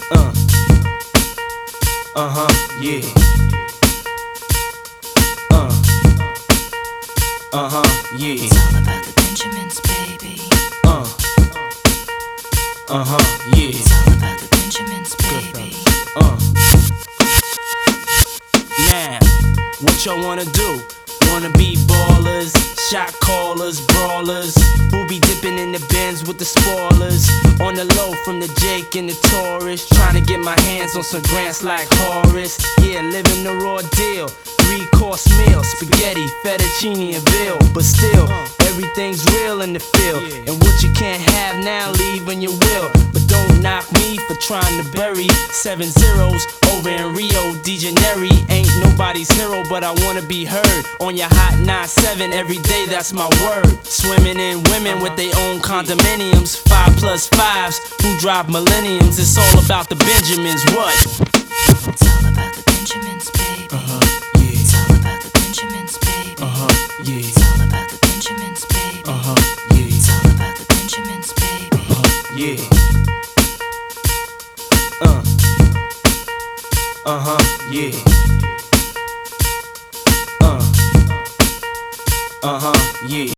Uh, yeah. Yeah. It's all about the Benjamins, baby. Yeah. It's all about the Benjamins, baby. Now, what y'all wanna do? Wanna be ballers, shot callers, brawlers, who be dipping in the Benz with the spoilers. On the low from the Jake and the Taurus, trying to get my hands on some grants like Horace. Yeah, living the raw deal, 3-course meal, spaghetti, fettuccine and veal. But still, everything's real in the field, and what you can't have now, leave when you will. But don't knock me for trying to bury 7 zeros over in Rio de Janeiro. Ain't nobody's hero, but I wanna be heard on your hot 9-7 every day, that's my word. Swimming in women with their own condominiums, 5+5s who drive millenniums. It's all about the Benjamins, what? It's all about the Benjamins, baby. Yeah. It's all about the Benjamins, baby. Yeah. It's all about the Benjamins, baby. Yeah. It's all about the Benjamins, baby. Yeah. Yeah. Yeah.